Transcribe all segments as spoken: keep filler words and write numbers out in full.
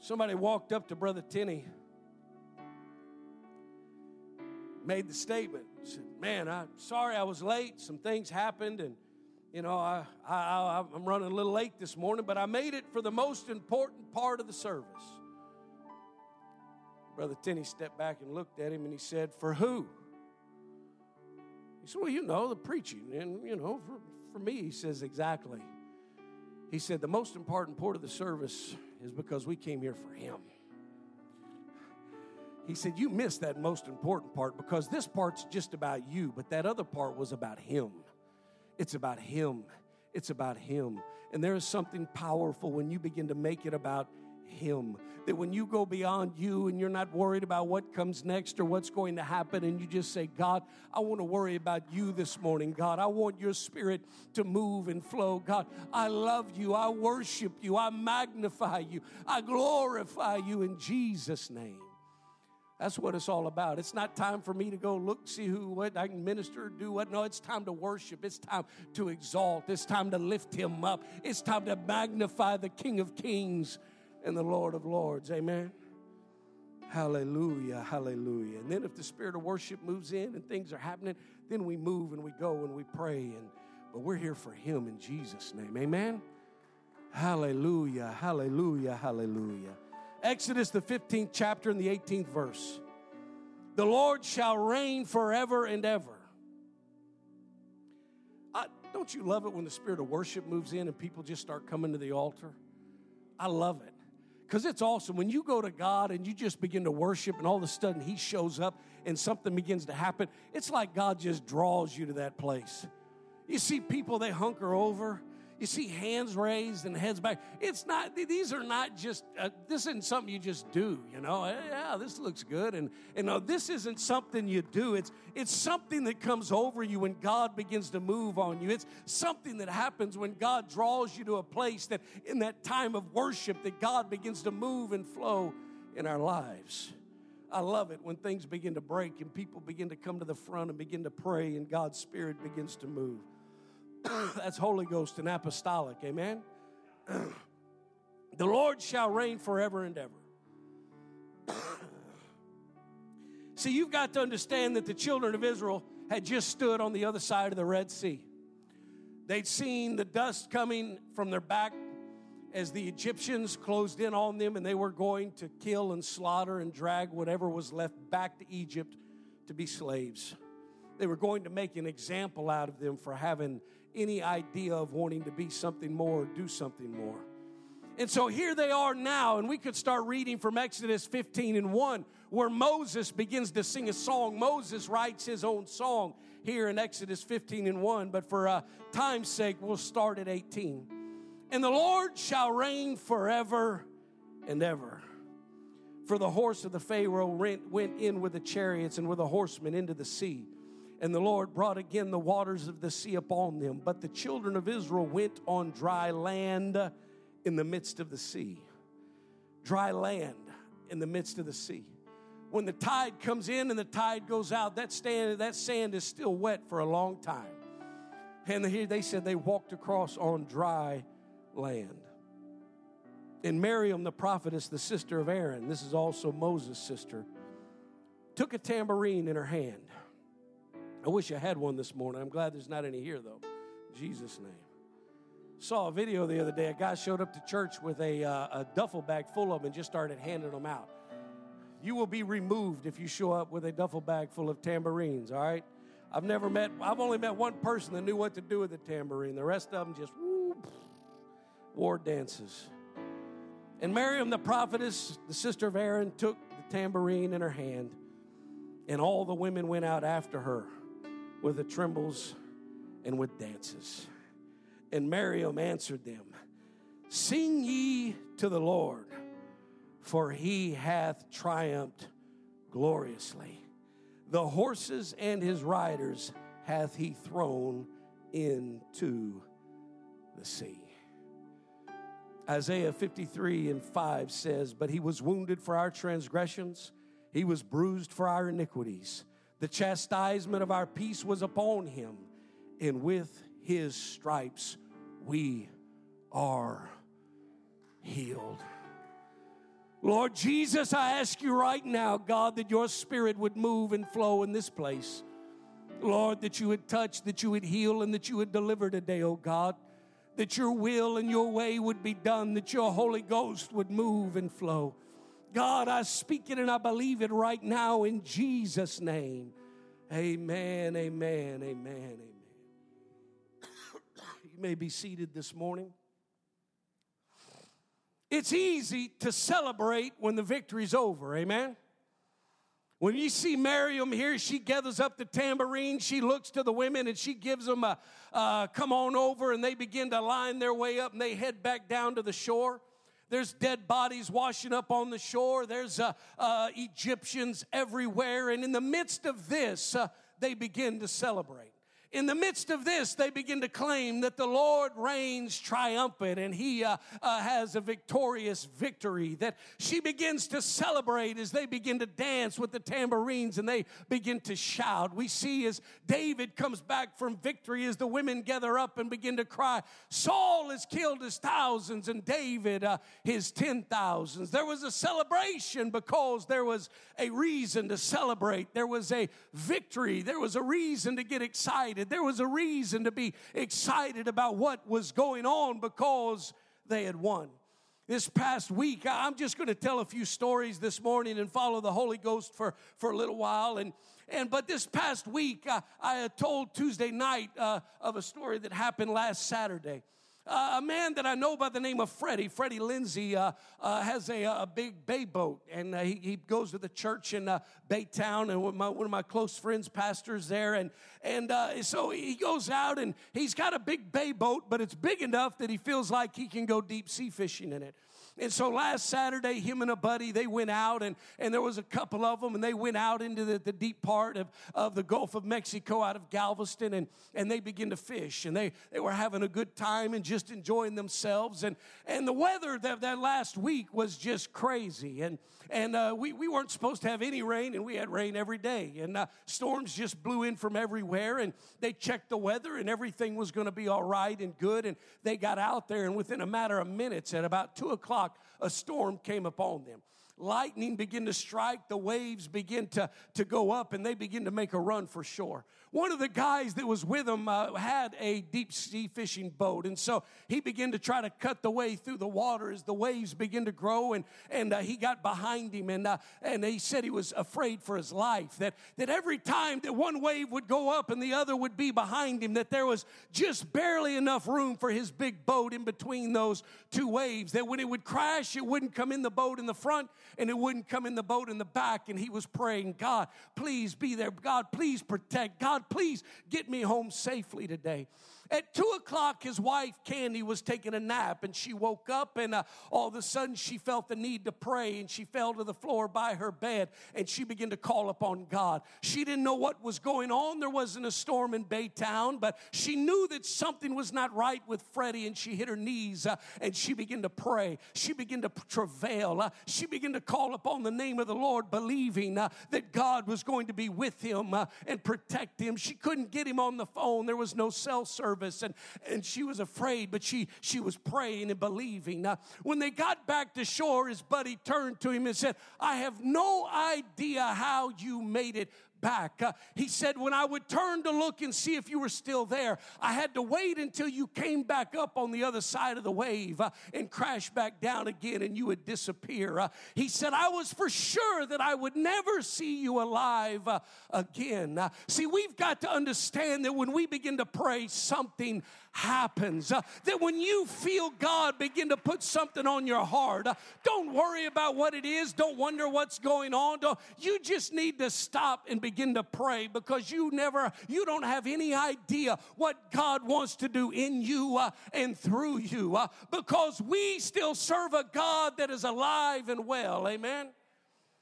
Somebody walked up to Brother Tenney, made the statement, said, man, I'm sorry I was late. Some things happened, and, you know, I, I, I, I'm running a little late this morning, but I made it for the most important part of the service. Brother Tenney stepped back and looked at him, and he said, for who? He said, well, you know, the preaching. And, you know, for, for me, he says, exactly. He said, the most important part of the service is because we came here for him. He said, you missed that most important part because this part's just about you, but that other part was about him. It's about him. It's about him. And there is something powerful when you begin to make it about him. That when you go beyond you and you're not worried about what comes next or what's going to happen, and you just say, God, I want to worry about you this morning. God, I want your spirit to move and flow. God, I love you. I worship you. I magnify you. I glorify you in Jesus' name. That's what it's all about. It's not time for me to go look, see who, what I can minister, do what. No, it's time to worship. It's time to exalt. It's time to lift him up. It's time to magnify the King of Kings and the Lord of Lords. Amen. Hallelujah, hallelujah. And then if the spirit of worship moves in and things are happening, then we move and we go and we pray. And but we're here for him in Jesus' name. Amen. Hallelujah, hallelujah, hallelujah. Exodus, the fifteenth chapter and the eighteenth verse. The Lord shall reign forever and ever. I, don't you love it when the spirit of worship moves in and people just start coming to the altar? I love it. Because it's awesome. When you go to God and you just begin to worship and all of a sudden he shows up and something begins to happen, it's like God just draws you to that place. You see people, they hunker over. You see hands raised and heads back. It's not, these are not just, uh, this isn't something you just do, you know. Yeah, this looks good. And, and no, this isn't something you do. It's, it's something that comes over you when God begins to move on you. It's something that happens when God draws you to a place that in that time of worship that God begins to move and flow in our lives. I love it when things begin to break and people begin to come to the front and begin to pray and God's Spirit begins to move. That's Holy Ghost and apostolic, amen? The Lord shall reign forever and ever. See, you've got to understand that the children of Israel had just stood on the other side of the Red Sea. They'd seen the dust coming from their back as the Egyptians closed in on them, and they were going to kill and slaughter and drag whatever was left back to Egypt to be slaves. They were going to make an example out of them for having any idea of wanting to be something more or do something more. And so here they are now, and we could start reading from Exodus fifteen and one, where Moses begins to sing a song. Moses writes his own song here in Exodus fifteen and one, but for uh, time's sake, we'll start at eighteen. And the Lord shall reign forever and ever. For the horse of the Pharaoh went in with the chariots and with the horsemen into the sea. And the Lord brought again the waters of the sea upon them. But the children of Israel went on dry land in the midst of the sea. Dry land in the midst of the sea. When the tide comes in and the tide goes out, that, stand, that sand is still wet for a long time. And here they said they walked across on dry land. And Miriam, the prophetess, the sister of Aaron, this is also Moses' sister, took a tambourine in her hand. I wish I had one this morning. I'm glad there's not any here, though. In Jesus' name. Saw a video the other day. A guy showed up to church with a, uh, a duffel bag full of them and just started handing them out. You will be removed if you show up with a duffel bag full of tambourines, all right? I've never met, I've only met one person that knew what to do with a tambourine. The rest of them just, woo, war dances. And Miriam, the prophetess, the sister of Aaron, took the tambourine in her hand, and all the women went out after her with the trembles and with dances. And Miriam answered them, sing ye to the Lord, for he hath triumphed gloriously. The horses and his riders hath he thrown into the sea. Isaiah fifty-three and five says, but he was wounded for our transgressions, he was bruised for our iniquities. The chastisement of our peace was upon him, and with his stripes we are healed. Lord Jesus, I ask you right now, God, that your Spirit would move and flow in this place. Lord, that you would touch, that you would heal, and that you would deliver today, oh God. That your will and your way would be done, that your Holy Ghost would move and flow. God, I speak it and I believe it right now in Jesus' name. Amen, amen, amen, amen. You may be seated this morning. It's easy to celebrate when the victory's over, amen? When you see Miriam here, she gathers up the tambourine, she looks to the women and she gives them a, uh, come on over, and they begin to line their way up and they head back down to the shore. There's dead bodies washing up on the shore. There's uh, uh, Egyptians everywhere. And in the midst of this, uh, they begin to celebrate. In the midst of this, they begin to claim that the Lord reigns triumphant and he uh, uh, has a victorious victory. That she begins to celebrate as they begin to dance with the tambourines and they begin to shout. We see as David comes back from victory, as the women gather up and begin to cry, Saul has killed his thousands and David uh, his ten thousands. There was a celebration because there was a reason to celebrate. There was a victory. There was a reason to get excited. There was a reason to be excited about what was going on because they had won. This past week, I'm just going to tell a few stories this morning and follow the Holy Ghost for, for a little while. And, and but this past week, uh, I had told Tuesday night uh, of a story that happened last Saturday. Uh, a man that I know by the name of Freddie, Freddie Lindsay, uh, uh, has a, a big bay boat, and uh, he, he goes to the church in uh, Baytown, and my, one of my close friends pastors there, and and uh, so he goes out, and he's got a big bay boat, but it's big enough that he feels like he can go deep sea fishing in it. And so last Saturday, him and a buddy, they went out, and, and there was a couple of them, and they went out into the, the deep part of, of the Gulf of Mexico out of Galveston, and, and they began to fish, and they, they were having a good time and just enjoying themselves. And, and the weather that, that last week was just crazy, and, and uh, we, we weren't supposed to have any rain, and we had rain every day, and uh, storms just blew in from everywhere, and they checked the weather, and everything was going to be all right and good, and they got out there, and within a matter of minutes, at about two o'clock, a storm came upon them. Lightning began to strike, the waves began to, to go up, and they began to make a run for shore. One of the guys that was with him uh, had a deep sea fishing boat, and so he began to try to cut the way through the water as the waves began to grow, and, and uh, he got behind him, and uh, and he said he was afraid for his life, that, that every time that one wave would go up and the other would be behind him, that there was just barely enough room for his big boat in between those two waves, that when it would crash, it wouldn't come in the boat in the front, and it wouldn't come in the boat in the back. And he was praying, God, please be there. God, please protect. God, please get me home safely today. At two o'clock, his wife, Candy, was taking a nap, and she woke up, and uh, all of a sudden, she felt the need to pray, and she fell to the floor by her bed, and she began to call upon God. She didn't know what was going on. There wasn't a storm in Baytown, but she knew that something was not right with Freddie, and she hit her knees, uh, and she began to pray. She began to travail. Uh, she began to call upon the name of the Lord, believing uh, that God was going to be with him uh, and protect him. She couldn't get him on the phone. There was no cell service. And, and she was afraid, but she, she was praying and believing. Now, when they got back to shore, his buddy turned to him and said, I have no idea how you made it back. Uh, he said, when I would turn to look and see if you were still there, I had to wait until you came back up on the other side of the wave uh, and crash back down again, and you would disappear. Uh, he said, I was for sure that I would never see you alive uh, again. Uh, see, we've got to understand that when we begin to pray, something happens. Uh, that when you feel God begin to put something on your heart, uh, don't worry about what it is. Don't wonder what's going on. Don't, you just need to stop and begin to pray, because you never, you don't have any idea what God wants to do in you uh, and through you, uh, because we still serve a God that is alive and well. Amen.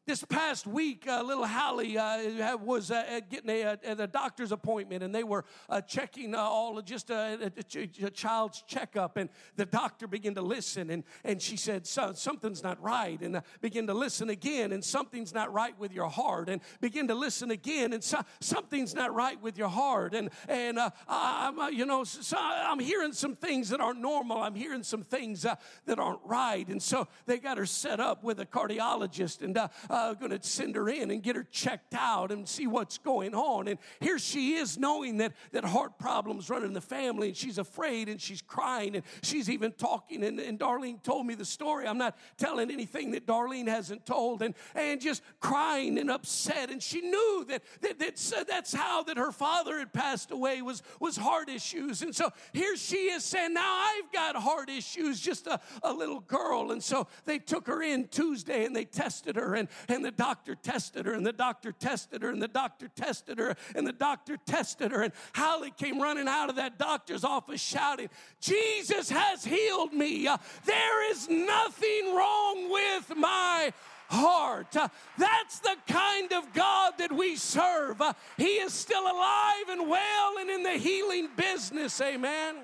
This past week, uh, little Hallie uh, was uh, getting a, a, a doctor's appointment, and they were uh, checking uh, all just a, a, a child's checkup, and the doctor began to listen, and, and she said, so, something's not right, and uh, begin to listen again, and something's not right with your heart, and begin to listen again, and so, something's not right with your heart, and, and uh, I'm, uh, you know, so I'm hearing some things that aren't normal, I'm hearing some things uh, that aren't right, and so they got her set up with a cardiologist, and uh, Uh, going to send her in and get her checked out and see what's going on. And here she is knowing that, that heart problems run in the family, and she's afraid and she's crying and she's even talking. And, and Darlene told me the story. I'm not telling anything that Darlene hasn't told. And, and just crying and upset. And she knew that, that that's, uh, that's how that her father had passed away was, was heart issues. And so here she is saying, now I've got heart issues, just a, a little girl. And so they took her in Tuesday and they tested her, and And the doctor tested her, and the doctor tested her, and the doctor tested her, and the doctor tested her. And Hallie came running out of that doctor's office shouting, Jesus has healed me. Uh, there is nothing wrong with my heart. Uh, that's the kind of God that we serve. Uh, he is still alive and well and in the healing business. Amen.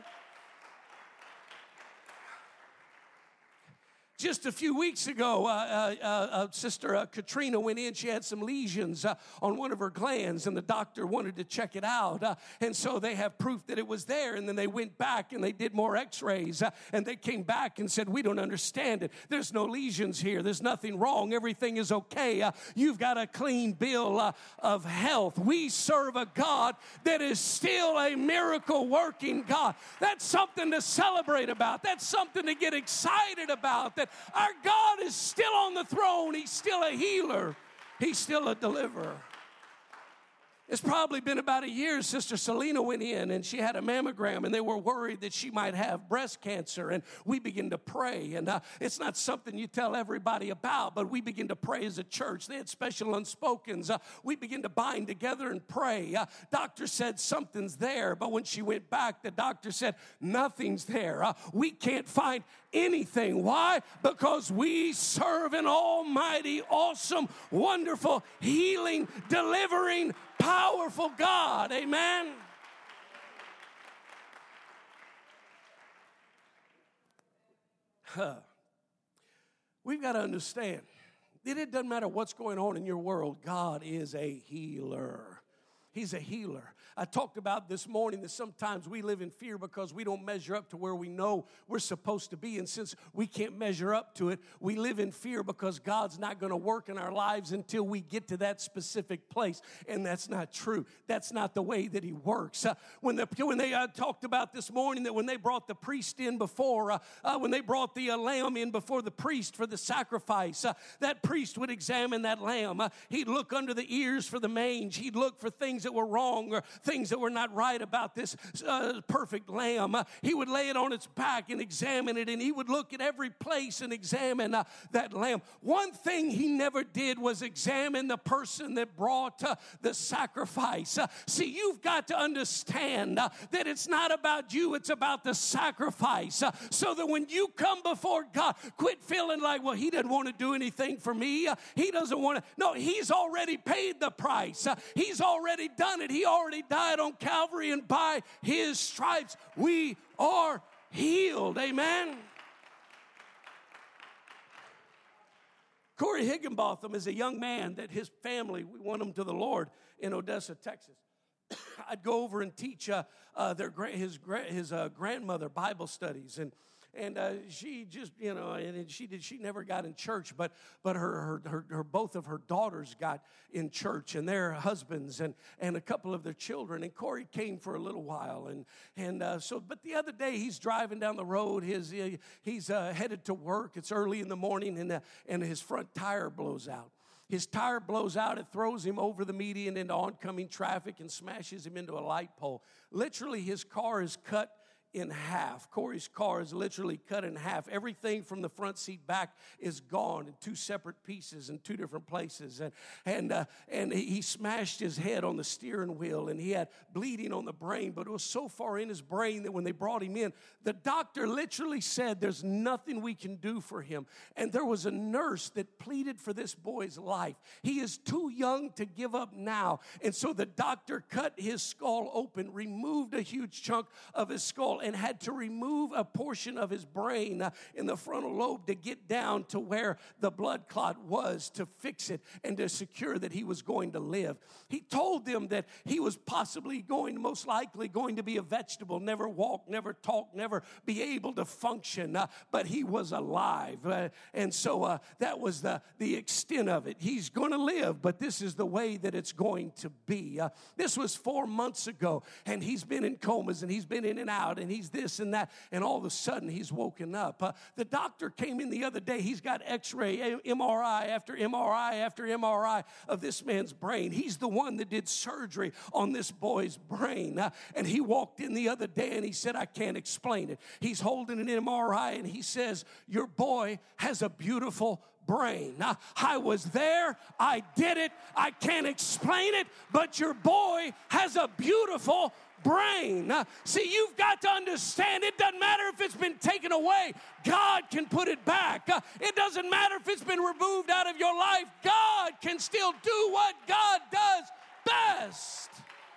Just a few weeks ago, uh, uh, uh, Sister uh, Katrina went in. She had some lesions uh, on one of her glands, and the doctor wanted to check it out. Uh, and so they have proof that it was there. And then they went back and they did more x-rays. Uh, and they came back and said, we don't understand it. There's no lesions here. There's nothing wrong. Everything is okay. Uh, you've got a clean bill uh, of health. We serve a God that is still a miracle-working God. That's something to celebrate about. That's something to get excited about. That our God is still on the throne. He's still a healer. He's still a deliverer. It's probably been about a year. Sister Selena went in and she had a mammogram, and they were worried that she might have breast cancer. And we began to pray. And uh, it's not something you tell everybody about, but we begin to pray as a church. They had special unspokens. Uh, we begin to bind together and pray. Uh, doctor said something's there, but when she went back, the doctor said nothing's there. Uh, we can't find anything. Why? Because we serve an almighty, awesome, wonderful, healing, delivering, powerful God. Amen. Huh. We've got to understand that it doesn't matter what's going on in your world. God is a healer. He's a healer. I talked about this morning that sometimes we live in fear because we don't measure up to where we know we're supposed to be. And since we can't measure up to it, we live in fear because God's not going to work in our lives until we get to that specific place. And that's not true. That's not the way that he works. Uh, when, the, when they uh, talked about this morning that when they brought the priest in before, uh, uh, when they brought the uh, lamb in before the priest for the sacrifice, uh, that priest would examine that lamb. Uh, he'd look under the ears for the mange. He'd look for things that were wrong or things that were not right about this uh, perfect lamb. Uh, he would lay it on its back and examine it, and he would look at every place and examine uh, that lamb. One thing he never did was examine the person that brought uh, the sacrifice. Uh, see, you've got to understand uh, that it's not about you, it's about the sacrifice. Uh, so that when you come before God, quit feeling like, well, he doesn't want to do anything for me. Uh, he doesn't want to. No, he's already paid the price. Uh, he's already done it. He already died on Calvary, and by his stripes we are healed. Amen. Corey Higginbotham is a young man that his family, we won him to the Lord in Odessa, Texas. I'd go over and teach uh, uh, their his his uh, grandmother Bible studies, and and uh, she just you know and she did she never got in church, but but her her, her her both of her daughters got in church, and their husbands and and a couple of their children. And Corey came for a little while, and and uh, so but the other day he's driving down the road. His uh, he's uh, headed to work. It's early in the morning, and uh, and his front tire blows out. His tire blows out. It throws him over the median into oncoming traffic and smashes him into a light pole. Literally, his car is cut in half. Corey's car is literally cut in half. Everything from the front seat back is gone in two separate pieces in two different places. And and uh, and he smashed his head on the steering wheel, and he had bleeding on the brain, but it was so far in his brain that when they brought him in, the doctor literally said, there's nothing we can do for him. And there was a nurse that pleaded for this boy's life. He is too young to give up now. And so the doctor cut his skull open, removed a huge chunk of his skull, and had to remove a portion of his brain uh, in the frontal lobe to get down to where the blood clot was, to fix it and to secure that he was going to live. He told them that he was possibly going, most likely going to be a vegetable, never walk, never talk, never be able to function, uh, but he was alive. Uh, and so uh, that was the, the extent of it. He's going to live, but this is the way that it's going to be. Uh, this was four months ago, and he's been in comas, and he's been in and out, and he's this and that, and all of a sudden he's woken up. Uh, the doctor came in the other day. He's got x-ray, M R I after M R I after M R I of this man's brain. He's the one that did surgery on this boy's brain. Uh, and he walked in the other day, and he said, I can't explain it. He's holding an M R I, and he says, your boy has a beautiful brain. Now, I was there. I did it. I can't explain it, but your boy has a beautiful brain. Uh, see, you've got to understand, it doesn't matter if it's been taken away. God can put it back. Uh, it doesn't matter if it's been removed out of your life. God can still do what God does best.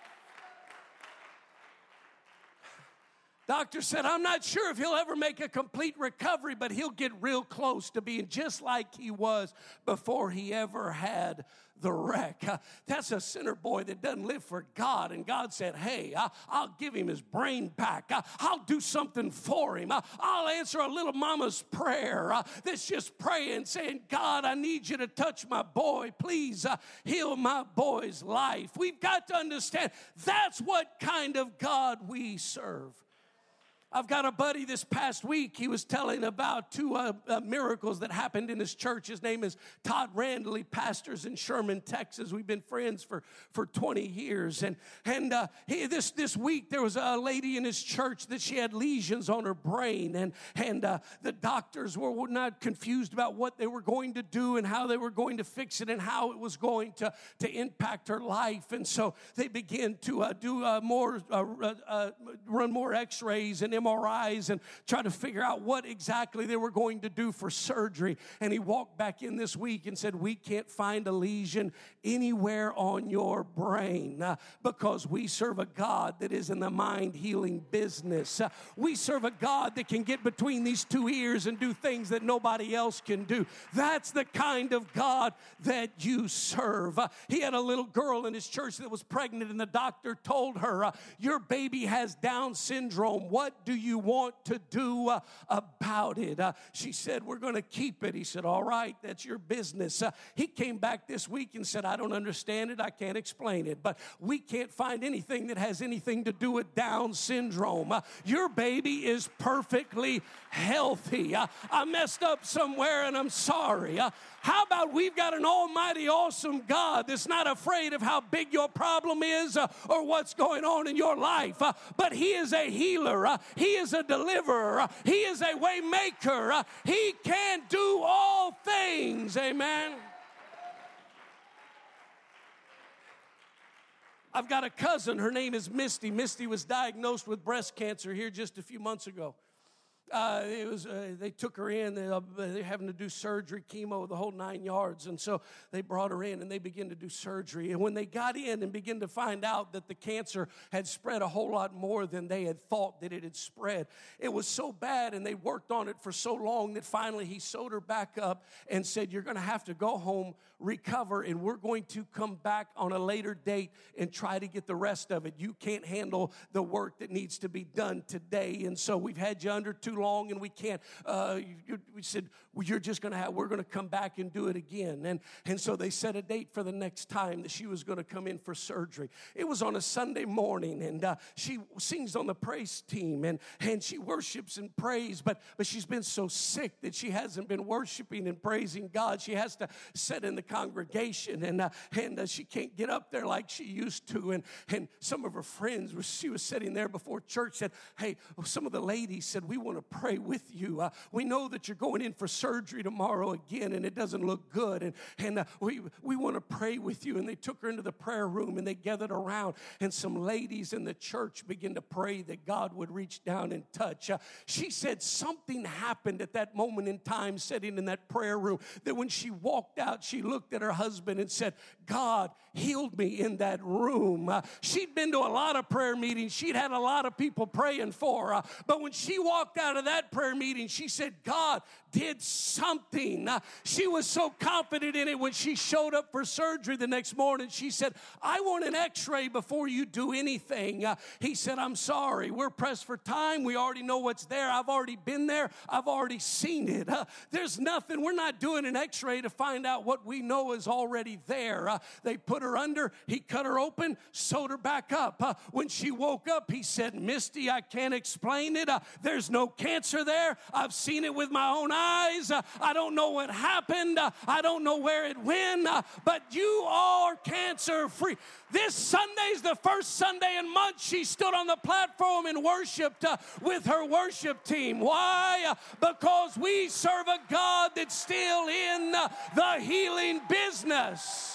Doctor said, I'm not sure if he'll ever make a complete recovery, but he'll get real close to being just like he was before he ever had the wreck. Uh, that's a sinner boy that doesn't live for God. And God said, hey, I, I'll give him his brain back. I, I'll do something for him. I, I'll answer a little mama's prayer uh, that's just praying, saying, God, I need you to touch my boy. Please uh, heal my boy's life. We've got to understand that's what kind of God we serve. I've got a buddy this past week. He was telling about two uh, uh, miracles that happened in his church. His name is Todd Randall. He pastors in Sherman, Texas. We've been friends for, for twenty years. And, and uh, he, this, this week, there was a lady in his church that she had lesions on her brain. And, and uh, the doctors were, were not confused about what they were going to do and how they were going to fix it and how it was going to, to impact her life. And so they began to uh, do uh, more, uh, uh, run more x-rays and M R Is and try to figure out what exactly they were going to do for surgery. And he walked back in this week and said, we can't find a lesion anywhere on your brain uh, because we serve a God that is in the mind healing business. Uh, we serve a God that can get between these two ears and do things that nobody else can do. That's the kind of God that you serve. Uh, he had a little girl in his church that was pregnant, and the doctor told her, uh, your baby has Down syndrome. What do you want to do uh, about it? Uh, she said, we're going to keep it. He said, all right, that's your business. Uh, he came back this week and said, I don't understand it. I can't explain it. But we can't find anything that has anything to do with Down syndrome. Uh, your baby is perfectly healthy. Uh, I messed up somewhere, and I'm sorry. Uh, how about we've got an almighty, awesome God that's not afraid of how big your problem is uh, or what's going on in your life. Uh, but he is a healer. Uh, he is a deliverer. Uh, he is a way maker. Uh, he can do all things. Amen. I've got a cousin. Her name is Misty. Misty was diagnosed with breast cancer here just a few months ago. Uh, it was uh, they took her in. They, uh, they're having to do surgery, chemo, the whole nine yards. And so they brought her in, and they began to do surgery. And when they got in and began to find out that the cancer had spread a whole lot more than they had thought that it had spread, it was so bad, and they worked on it for so long that finally he sewed her back up and said, you're going to have to go home, recover, and we're going to come back on a later date and try to get the rest of it. You can't handle the work that needs to be done today. And so we've had you under too long. long and we can't. Uh, you, we said, well, you're just going to have, we're going to come back and do it again. And, and so they set a date for the next time that she was going to come in for surgery. It was on a Sunday morning, and uh, she sings on the praise team, and, and she worships and prays, but, but she's been so sick that she hasn't been worshiping and praising God. She has to sit in the congregation, and, uh, and uh, she can't get up there like she used to. And, and some of her friends, she was sitting there before church, said, hey, some of the ladies said, we want to pray with you. Uh, we know that you're going in for surgery tomorrow again, and it doesn't look good, and, and uh, we, we want to pray with you. And they took her into the prayer room, and they gathered around, and some ladies in the church began to pray that God would reach down and touch. Uh, she said something happened at that moment in time sitting in that prayer room, that when she walked out, she looked at her husband and said, God healed me in that room. Uh, she'd been to a lot of prayer meetings. She'd had a lot of people praying for her. Uh, but when she walked out of that prayer meeting, she said, God did something. Uh, she was so confident in it when she showed up for surgery the next morning. She said, I want an x-ray before you do anything. Uh, he said, I'm sorry. We're pressed for time. We already know what's there. I've already been there. I've already seen it. Uh, there's nothing. We're not doing an x-ray to find out what we know is already there. Uh, they put her under. He cut her open, sewed her back up. Uh, when she woke up, he said, Misty, I can't explain it. Uh, there's no cancer there. I've seen it with my own eyes. Uh, I don't know what happened. Uh, I don't know where it went, uh, but you are cancer free. This Sunday's the first Sunday in months she stood on the platform and worshiped uh, with her worship team. Why? Uh, because we serve a God that's still in uh, the healing business.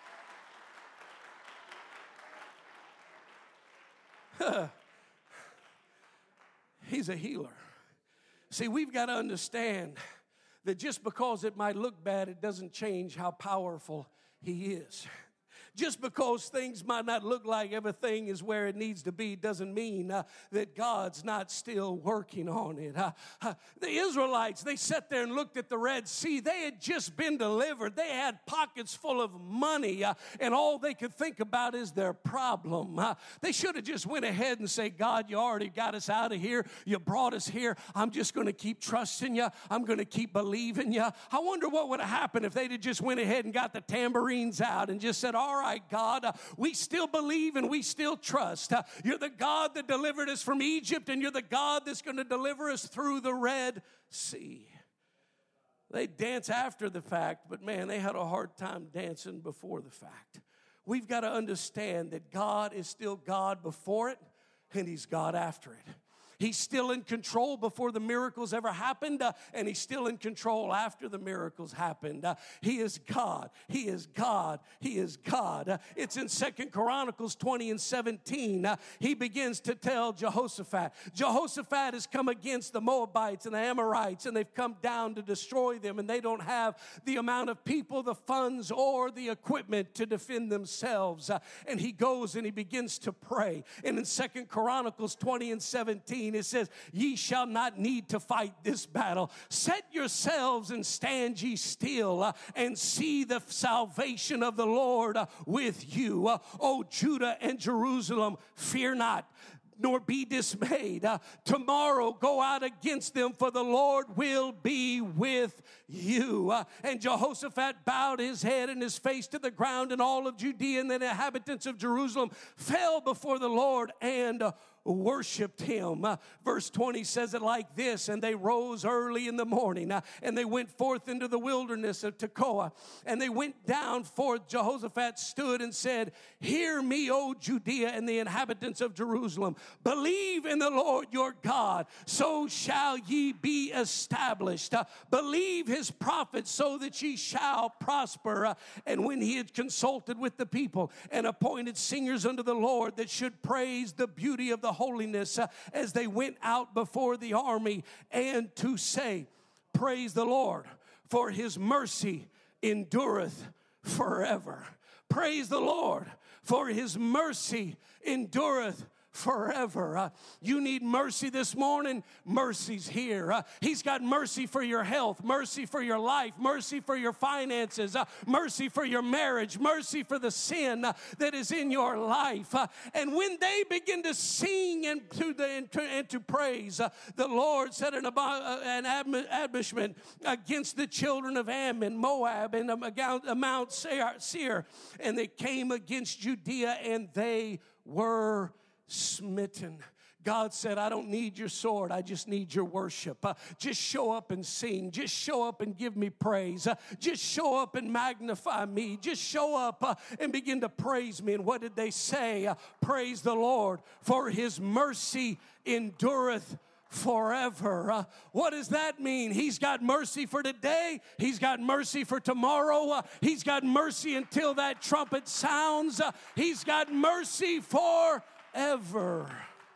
He's a healer. See, we've got to understand that just because it might look bad, it doesn't change how powerful He is. Just because things might not look like everything is where it needs to be doesn't mean uh, that God's not still working on it. Uh, uh, the Israelites, they sat there and looked at the Red Sea. They had just been delivered. They had pockets full of money, uh, and all they could think about is their problem. Uh, they should have just went ahead and said, God, you already got us out of here. You brought us here. I'm just going to keep trusting you. I'm going to keep believing you. I wonder what would have happened if they'd have just went ahead and got the tambourines out and just said, all right, God, uh, we still believe and we still trust. Uh, you're the God that delivered us from Egypt, and you're the God that's going to deliver us through the Red Sea. They dance after the fact, but man, they had a hard time dancing before the fact. We've got to understand that God is still God before it, and He's God after it. He's still in control before the miracles ever happened, uh, and He's still in control after the miracles happened. Uh, he is God. He is God. He is God. Uh, it's in Second Chronicles twenty and seventeen. Uh, he begins to tell Jehoshaphat. Jehoshaphat has come against the Moabites and the Amorites, and they've come down to destroy them, and they don't have the amount of people, the funds, or the equipment to defend themselves. Uh, and he goes and he begins to pray. And in Second Chronicles twenty and seventeen, it says, ye shall not need to fight this battle. Set yourselves and stand ye still uh, and see the salvation of the Lord uh, with you. Uh, O Judah and Jerusalem, fear not, nor be dismayed. Uh, tomorrow go out against them, for the Lord will be with you. Uh, and Jehoshaphat bowed his head and his face to the ground, and all of Judea and the inhabitants of Jerusalem fell before the Lord and uh, worshiped Him. Uh, verse twenty says it like this, and they rose early in the morning, uh, and they went forth into the wilderness of Tekoa, and they went down forth. Jehoshaphat stood and said, hear me, O Judea and the inhabitants of Jerusalem. Believe in the Lord your God, so shall ye be established. Uh, believe His prophets, so that ye shall prosper. Uh, and when he had consulted with the people and appointed singers unto the Lord that should praise the beauty of the holiness uh, as they went out before the army, and to say, praise the Lord, for His mercy endureth forever. Praise the Lord, for His mercy endureth forever. Uh, you need mercy this morning, mercy's here. Uh, he's got mercy for your health, mercy for your life, mercy for your finances, uh, mercy for your marriage, mercy for the sin uh, that is in your life. Uh, and when they begin to sing and to, the, and to, and to praise, uh, the Lord said an, uh, an admonishment against the children of Ammon, Moab, and Mount Seir, and they came against Judea, and they were smitten. God said, I don't need your sword. I just need your worship. Uh, just show up and sing. Just show up and give me praise. Uh, just show up and magnify me. Just show up uh, and begin to praise me. And what did they say? Uh, praise the Lord, for his mercy endureth forever. Uh, what does that mean? He's got mercy for today. He's got mercy for tomorrow. Uh, he's got mercy until that trumpet sounds. Uh, he's got mercy forever.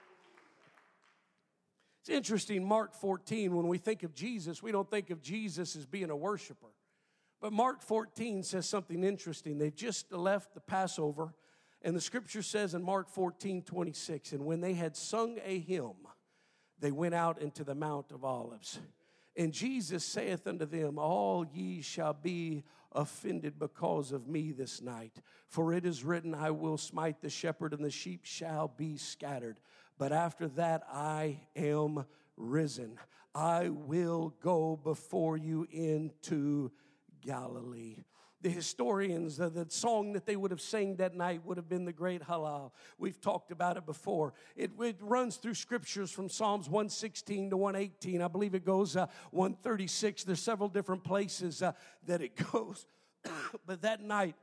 It's interesting, Mark fourteen, when we think of Jesus, we don't think of Jesus as being a worshiper. But Mark fourteen says something interesting. They've just left the Passover, and the scripture says in Mark fourteen twenty-six, and when they had sung a hymn, they went out into the Mount of Olives. And Jesus saith unto them, all ye shall be offended because of me this night. For it is written, I will smite the shepherd, and the sheep shall be scattered. But after that I am risen. I will go before you into Galilee. The historians, the, the song that they would have sang that night would have been the great Hallel. We've talked about it before. It, it runs through scriptures from Psalms one sixteen to one eighteen. I believe it goes uh, one thirty-six. There's several different places uh, that it goes. But that night,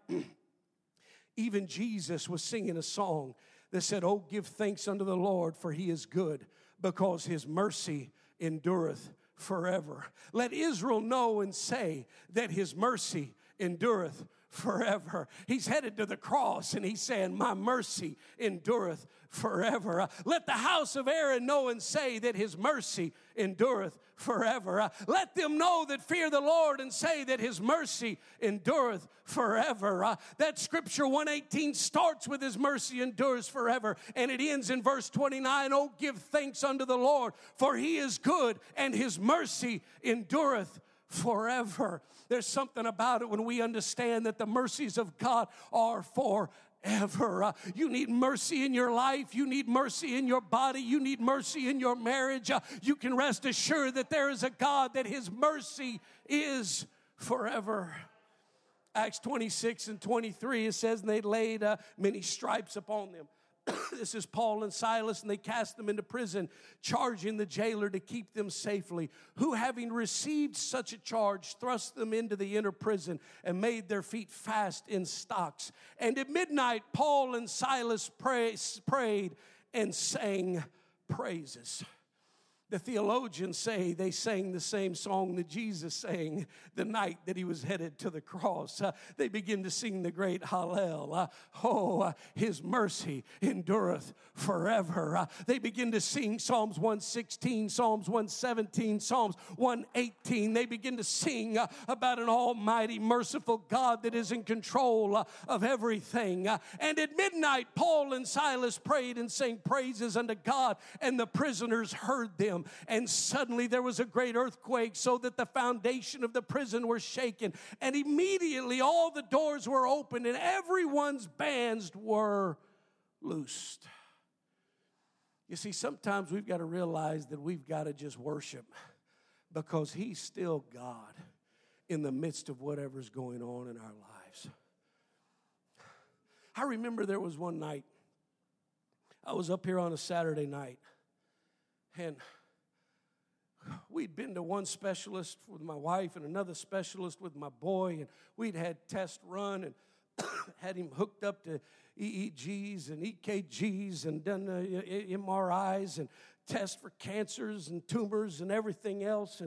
even Jesus was singing a song that said, oh, give thanks unto the Lord, for he is good, because his mercy endureth forever. Let Israel know and say that his mercy endureth forever. He's headed to the cross, and he's saying, my mercy endureth forever. Uh, let the house of Aaron know and say that his mercy endureth forever. Uh, let them know that fear the Lord and say that his mercy endureth forever. Uh, that scripture one eighteen starts with his mercy endures forever, and it ends in verse twenty-nine. Oh, give thanks unto the Lord, for he is good, and his mercy endureth forever. There's something about it when we understand that the mercies of God are forever. Ever. Uh, you need mercy in your life. You need mercy in your body. You need mercy in your marriage. Uh, you can rest assured that there is a God, that his mercy is forever. Acts twenty-six and twenty-three, it says, and they laid uh, many stripes upon them. This is Paul and Silas, and they cast them into prison, charging the jailer to keep them safely, who, having received such a charge, thrust them into the inner prison and made their feet fast in stocks. And at midnight, Paul and Silas pray, prayed and sang praises. The theologians say they sang the same song that Jesus sang the night that he was headed to the cross. Uh, they begin to sing the great Hallel. Uh, oh, uh, his mercy endureth forever. Uh, they begin to sing Psalms one sixteen, Psalms one seventeen, Psalms one eighteen. They begin to sing uh, about an almighty, merciful God that is in control uh, of everything. Uh, and at midnight, Paul and Silas prayed and sang praises unto God, and the prisoners heard them. And suddenly there was a great earthquake, so that the foundation of the prison were shaken. And immediately all the doors were opened, and everyone's bands were loosed. You see, sometimes we've got to realize that we've got to just worship, because he's still God in the midst of whatever's going on in our lives. I remember there was one night, I was up here on a Saturday night, and we'd been to one specialist with my wife and another specialist with my boy, and we'd had tests run and had him hooked up to E E Gs and E K Gs and done uh, M R Is and tests for cancers and tumors and everything else. And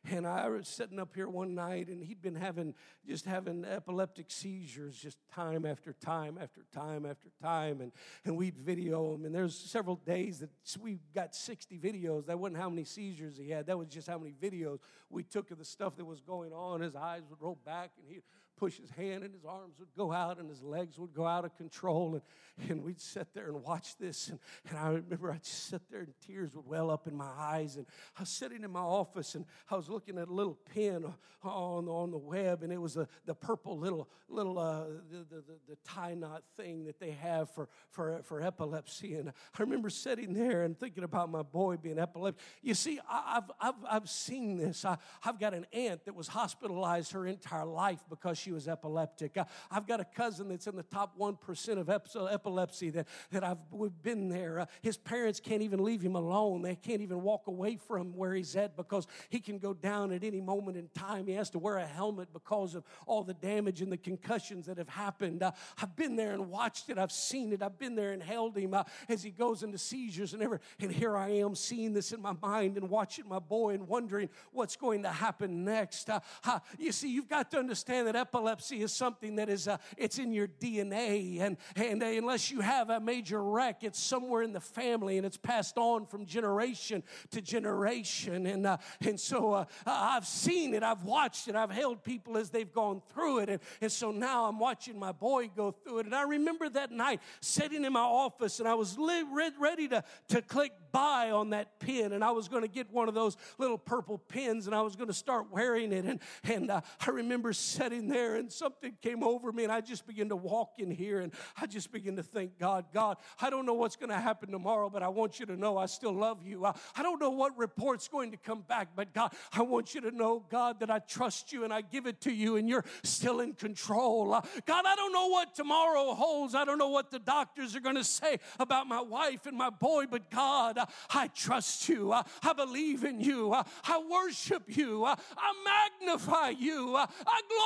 and I was sitting up here one night, and he'd been having, just having epileptic seizures just time after time after time after time, and, and we'd video him, and there's several days that we got sixty videos. That wasn't how many seizures he had. That was just how many videos we took of the stuff that was going on. His eyes would roll back, and he'd push his hand, and his arms would go out, and his legs would go out of control, and, and we'd sit there and watch this, and, and I remember I'd just sit there, and tears would well up in my eyes, and I was sitting in my office, and I was looking at a little pin on, on the web, and it was a, the purple little, little uh, the, the, the, the tie knot thing that they have for, for, for epilepsy, and I remember sitting there and thinking about my boy being epileptic. You see, I, I've, I've, I've seen this. I, I've got an aunt that was hospitalized her entire life because she was epileptic. I, I've got a cousin that's in the top one percent of epilepsy that, that I've we've been there. Uh, his parents can't even leave him alone. They can't even walk away from where he's at because he can go down at any moment in time. He has to wear a helmet because of all the damage and the concussions that have happened. Uh, I've been there and watched it. I've seen it. I've been there and held him uh, as he goes into seizures and ever. And here I am seeing this in my mind and watching my boy and wondering what's going to happen next. Uh, uh, you see, you've got to understand that epilepsy is something that is, uh, it's in your D N A. And, and uh, unless you have a major wreck, it's somewhere in the family and it's passed on from generation to generation. And, uh, and so uh, I've seen it. I've watched it. I've held people as they've gone through it. And, and so now I'm watching my boy go through it. And I remember that night sitting in my office and I was li- ready to, to click buy on that pin. And I was going to get one of those little purple pins and I was going to start wearing it. And, and uh, I remember sitting there and something came over me and I just began to walk in here and I just began to think, God, God, I don't know what's going to happen tomorrow, but I want you to know I still love you. I, I don't know what report's going to come back, but God, I want you to know, God, that I trust you and I give it to you and you're still in control. Uh, God, I don't know what tomorrow holds. I don't know what the doctors are going to say about my wife and my boy, but God, uh, I trust you. Uh, I believe in you. Uh, I worship you. Uh, I magnify you. Uh,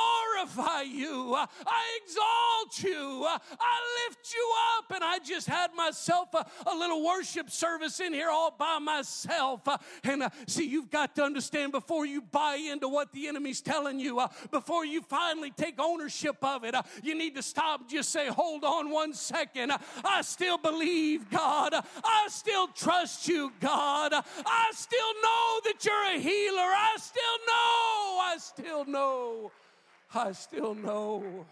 I glorify you. Uh, I exalt you. Uh, I lift you up. And I just had myself a, a little worship service in here all by myself. Uh, and uh, see, you've got to understand before you buy into what the enemy's telling you, uh, before you finally take ownership of it, uh, you need to stop and just say, hold on one second. Uh, I still believe, God. Uh, I still trust you, God. Uh, I still know that you're a healer. I still know. I still know. I still know.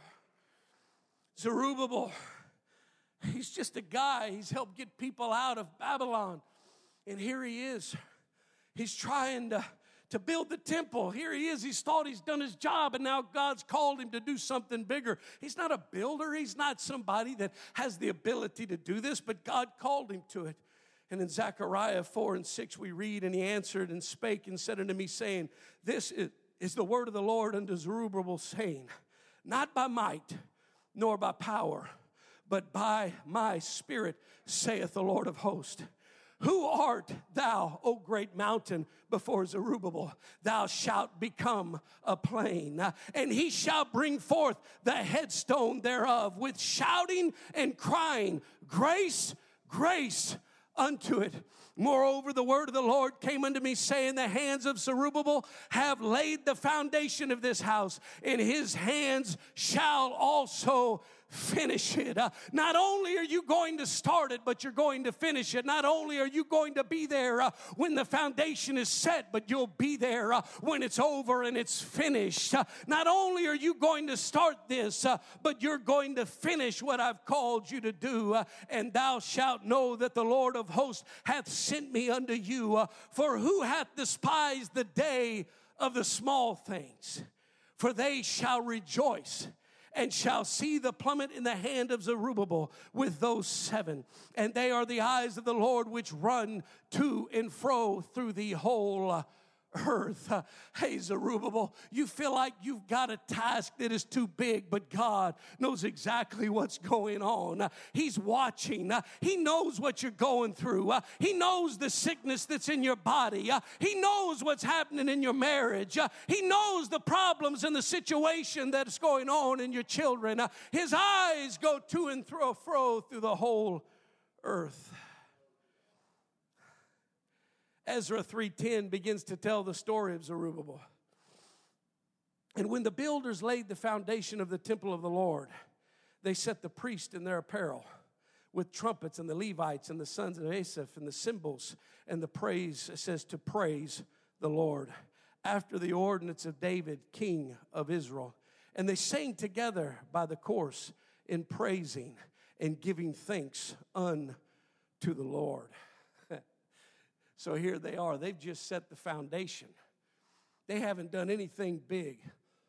Zerubbabel, he's just a guy. He's helped get people out of Babylon. And here he is. He's trying to, to build the temple. Here he is. He's thought he's done his job, and now God's called him to do something bigger. He's not a builder. He's not somebody that has the ability to do this, but God called him to it. And in Zechariah four and six we read, and he answered and spake and said unto me, saying, this is, is the word of the Lord unto Zerubbabel, saying, not by might nor by power, but by my spirit, saith the Lord of hosts. Who art thou, O great mountain, before Zerubbabel? Thou shalt become a plain, and he shall bring forth the headstone thereof with shouting and crying, grace, grace unto it. Moreover, the word of the Lord came unto me, saying, the hands of Zerubbabel have laid the foundation of this house, and his hands shall also finish it. Uh, not only are you going to start it, but you're going to finish it. Not only are you going to be there uh, when the foundation is set, but you'll be there uh, when it's over and it's finished. Uh, not only are you going to start this, uh, but you're going to finish what I've called you to do. Uh, and thou shalt know that the Lord of hosts hath sent me unto you. Uh, for who hath despised the day of the small things? For they shall rejoice and shall see the plummet in the hand of Zerubbabel with those seven. And they are the eyes of the Lord which run to and fro through the whole uh, earth. Uh, hey, Zerubbabel, you feel like you've got a task that is too big, but God knows exactly what's going on. Uh, he's watching. Uh, he knows what you're going through. Uh, he knows the sickness that's in your body. Uh, he knows what's happening in your marriage. Uh, he knows the problems and the situation that's going on in your children. Uh, his eyes go to and fro, fro through the whole earth. Ezra three ten begins to tell the story of Zerubbabel. And when the builders laid the foundation of the temple of the Lord, they set the priests in their apparel with trumpets, and the Levites and the sons of Asaph and the cymbals and the praise, it says, to praise the Lord, after the ordinance of David, king of Israel. And they sang together by the course in praising and giving thanks unto the Lord. So here they are. They've just set the foundation. They haven't done anything big.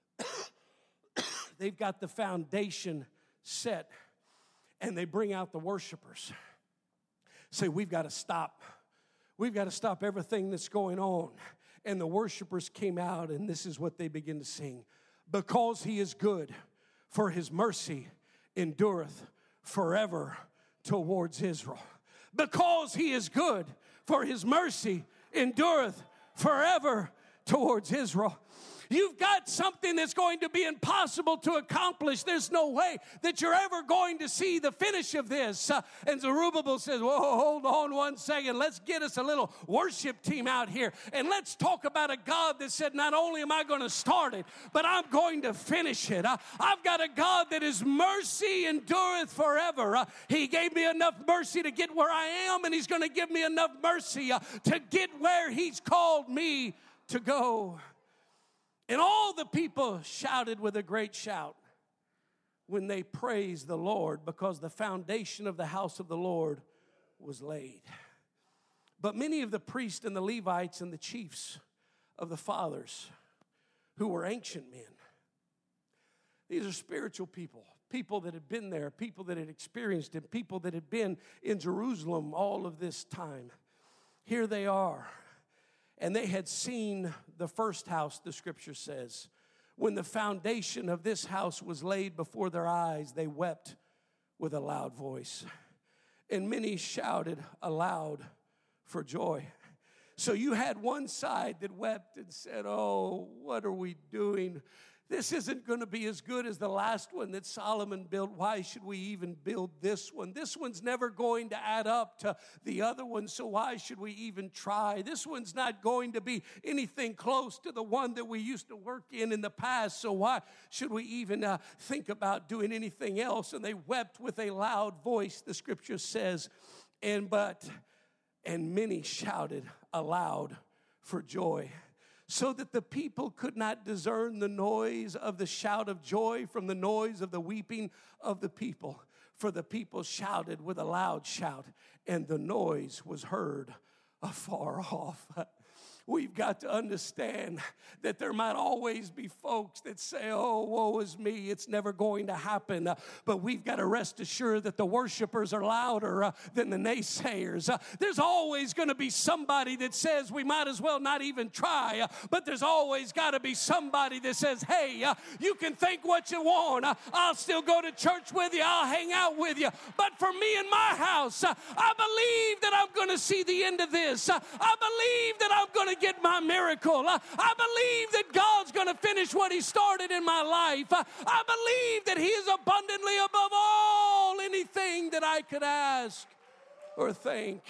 They've got the foundation set, and they bring out the worshipers. Say, we've got to stop. We've got to stop everything that's going on. And the worshipers came out, and this is what they begin to sing. Because he is good, for his mercy endureth forever towards Israel. Because he is good, for his mercy endureth forever towards Israel. You've got something that's going to be impossible to accomplish. There's no way that you're ever going to see the finish of this. Uh, and Zerubbabel says, whoa, hold on one second. Let's get us a little worship team out here. And let's talk about a God that said, not only am I going to start it, but I'm going to finish it. Uh, I've got a God that his mercy endureth forever. Uh, he gave me enough mercy to get where I am, and he's going to give me enough mercy uh, to get where he's called me to go. And all the people shouted with a great shout when they praised the Lord, because the foundation of the house of the Lord was laid. But many of the priests and the Levites and the chiefs of the fathers, who were ancient men, these are spiritual people, people that had been there, people that had experienced it, people that had been in Jerusalem all of this time. Here they are. And they had seen the first house, the scripture says. When the foundation of this house was laid before their eyes, they wept with a loud voice. And many shouted aloud for joy. So you had one side that wept and said, oh, what are we doing? This isn't going to be as good as the last one that Solomon built. Why should we even build this one? This one's never going to add up to the other one, so why should we even try? This one's not going to be anything close to the one that we used to work in in the past, so why should we even uh, think about doing anything else? And they wept with a loud voice, the scripture says, and but, and many shouted aloud for joy, so that the people could not discern the noise of the shout of joy from the noise of the weeping of the people. For the people shouted with a loud shout, and the noise was heard afar off. We've got to understand that there might always be folks that say, oh, woe is me, it's never going to happen. Uh, but we've got to rest assured that the worshipers are louder uh, than the naysayers. Uh, there's always going to be somebody that says we might as well not even try. Uh, but there's always got to be somebody that says, hey, uh, you can think what you want. Uh, I'll still go to church with you. I'll hang out with you. But for me and my house, uh, I believe that I'm going to see the end of this. Uh, I believe that I'm going to get my miracle. I, I believe that God's going to finish what he started in my life. I, I believe that he is abundantly above all anything that I could ask or think.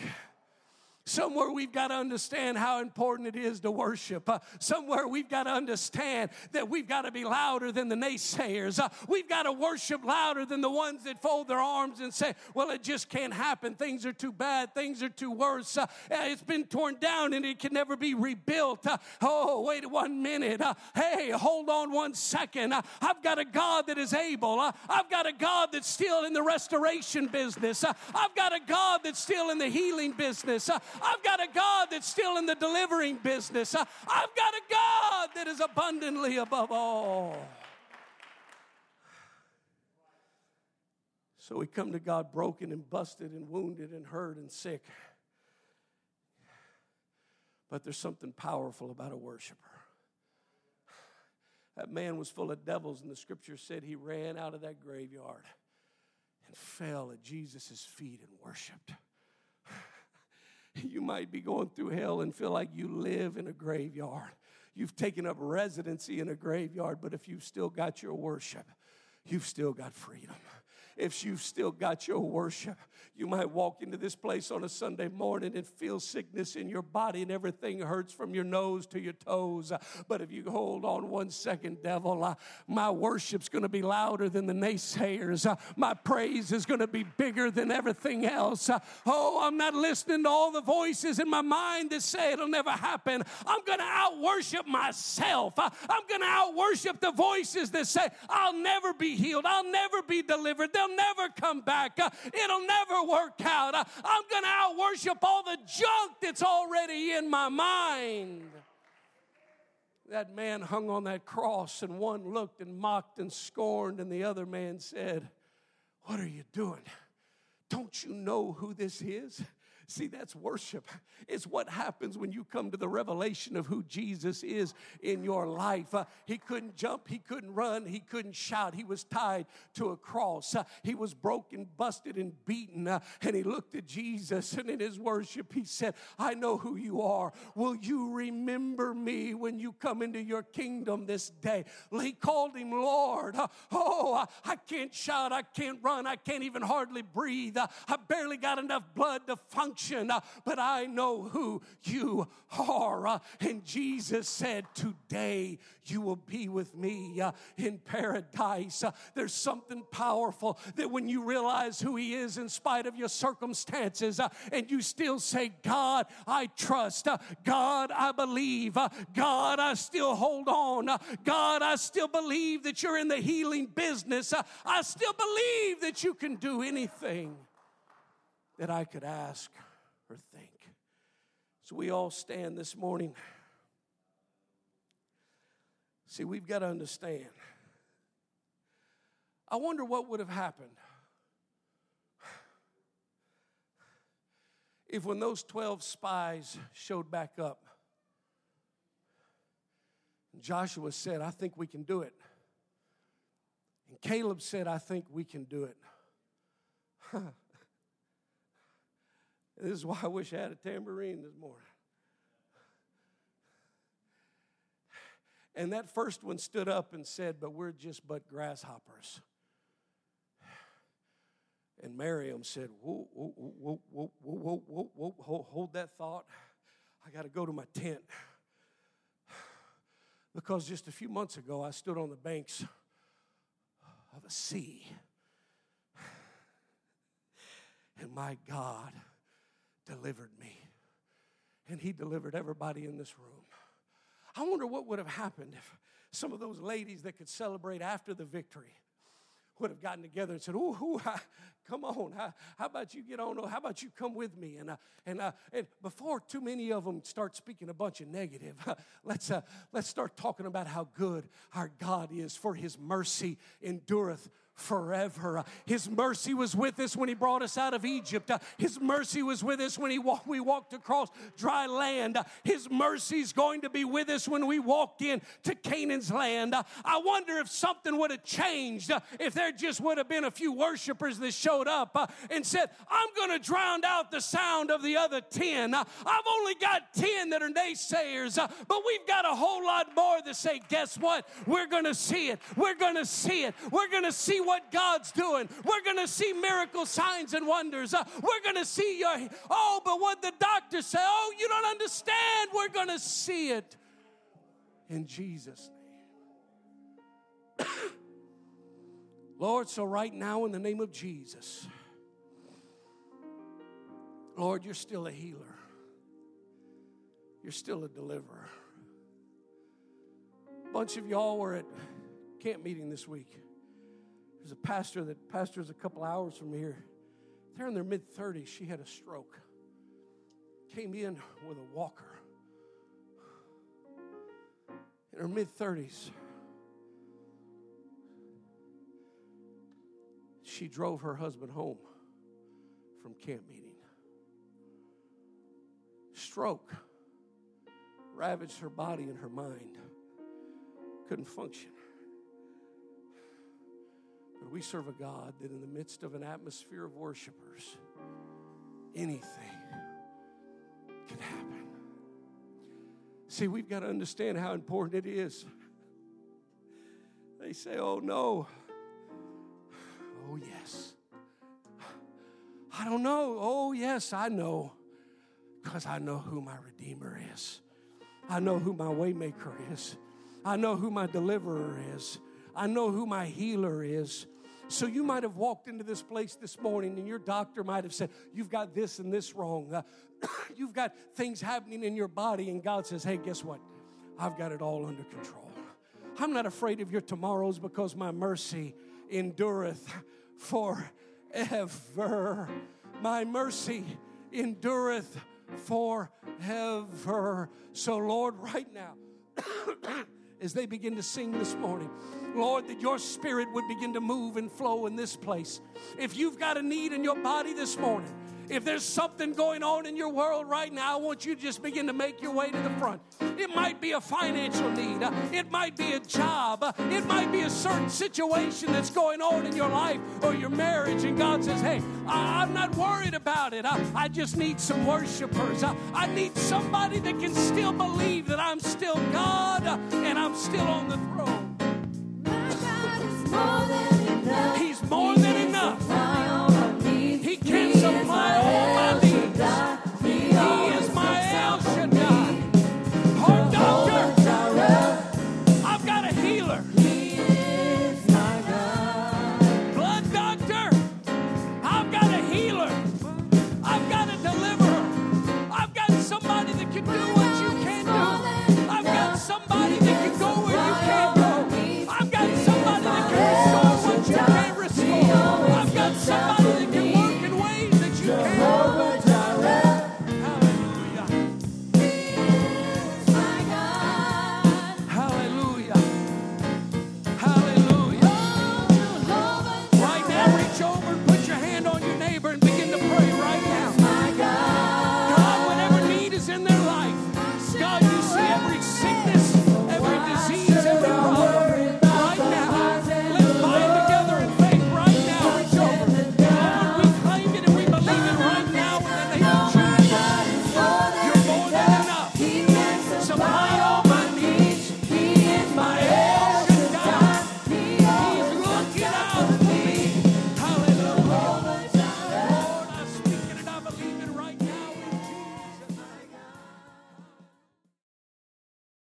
Somewhere we've got to understand how important it is to worship. Uh, somewhere we've got to understand that we've got to be louder than the naysayers. Uh, we've got to worship louder than the ones that fold their arms and say, well, it just can't happen. Things are too bad. Things are too worse. Uh, it's been torn down and it can never be rebuilt. Uh, oh, wait one minute. Uh, hey, hold on one second. Uh, I've got a God that is able. Uh, I've got a God that's still in the restoration business. Uh, I've got a God that's still in the healing business. Uh, I've got a God that's still in the delivering business. Uh, I've got a God that is abundantly above all. So we come to God broken and busted and wounded and hurt and sick. But there's something powerful about a worshiper. That man was full of devils, and the scripture said he ran out of that graveyard and fell at Jesus' feet and worshiped. You might be going through hell and feel like you live in a graveyard. You've taken up residency in a graveyard, but if you've still got your worship, you've still got freedom. if you've still got your worship. You might walk into this place on a Sunday morning and feel sickness in your body and everything hurts from your nose to your toes. But if you hold on one second, devil, uh, my worship's going to be louder than the naysayers. Uh, my praise is going to be bigger than everything else. Uh, oh, I'm not listening to all the voices in my mind that say it'll never happen. I'm going to out-worship myself. Uh, I'm going to out-worship the voices that say I'll never be healed. I'll never be delivered. They'll never come back. Uh, it'll never work out. Uh, I'm going to out-worship all the junk that's already in my mind. That man hung on that cross, and one looked and mocked and scorned, and the other man said, "What are you doing? Don't you know who this is?" See, that's worship. It's what happens when you come to the revelation of who Jesus is in your life. Uh, he couldn't jump. He couldn't run. He couldn't shout. He was tied to a cross. Uh, he was broken, busted, and beaten. Uh, and he looked at Jesus, and in his worship, he said, "I know who you are. Will you remember me when you come into your kingdom this day?" He called him Lord. Uh, oh, I, I can't shout. I can't run. I can't even hardly breathe. Uh, I barely got enough blood to function. Uh, but I know who you are. Uh, and Jesus said, "Today you will be with me uh, in paradise." Uh, there's something powerful that when you realize who he is in spite of your circumstances, uh, and you still say, "God, I trust. Uh, God, I believe. Uh, God, I still hold on. Uh, God, I still believe that you're in the healing business. Uh, I still believe that you can do anything that I could ask or think." So we all stand this morning. See, we've got to understand. I wonder what would have happened if when those twelve spies showed back up, Joshua said, "I think we can do it." And Caleb said, "I think we can do it." This is why I wish I had a tambourine this morning. And that first one stood up and said, "But we're just but grasshoppers." And Miriam said, whoa, whoa, whoa, whoa, whoa, whoa, whoa, whoa, hold, hold that thought. I got to go to my tent. Because just a few months ago, I stood on the banks of a sea. And my God delivered me. And he delivered everybody in this room. I wonder what would have happened if some of those ladies that could celebrate after the victory would have gotten together and said, "Oh, ooh, come on, how, how about you get on? How about you come with me?" And uh, and uh, and before too many of them start speaking a bunch of negative, uh, let's uh, let's start talking about how good our God is, for his mercy endureth forever. His mercy was with us when he brought us out of Egypt. His mercy was with us when he walk, we walked across dry land. His mercy is going to be with us when we walk into Canaan's land. I wonder if something would have changed if there just would have been a few worshipers that showed up and said, "I'm going to drown out the sound of the other ten. I've only got ten that are naysayers, but we've got a whole lot more that say, guess what? We're going to see it. We're going to see it. We're going to see what God's doing. We're going to see miracles, signs, and wonders. Uh, we're going to see your, oh, but what the doctors say, oh, you don't understand. We're going to see it in Jesus' name." Lord, so right now in the name of Jesus, Lord, you're still a healer. You're still a deliverer. A bunch of y'all were at camp meeting this week. There's a pastor that pastors a couple hours from here. They're in their mid-thirties. She had a stroke. Came in with a walker. In her mid-thirties. She drove her husband home from camp meeting. Stroke ravaged her body and her mind. Couldn't function. But we serve a God that in the midst of an atmosphere of worshipers, anything can happen. See, we've got to understand how important it is. They say, "Oh no, Oh, yes. I don't know. Oh, yes, I know. Because I know who my Redeemer is. I know who my Waymaker is. I know who my Deliverer is. I know who my Healer is. So you might have walked into this place this morning and your doctor might have said, you've got this and this wrong. Uh, you've got things happening in your body. And God says, hey, guess what? I've got it all under control. I'm not afraid of your tomorrows because my mercy endureth forever. My mercy endureth forever. So, Lord, right now, as they begin to sing this morning, Lord, that your Spirit would begin to move and flow in this place. If you've got a need in your body this morning, if there's something going on in your world right now, I want you to just begin to make your way to the front. It might be a financial need. It might be a job. It might be a certain situation that's going on in your life or your marriage. And God says, hey, I'm not worried about it. I, I just need some worshipers. I, I need somebody that can still believe that I'm still God and I'm still on the throne. My God is more than enough. He's more than enough. He can supply all my needs. He is my El Shaddai. Our doctor. I've got a healer.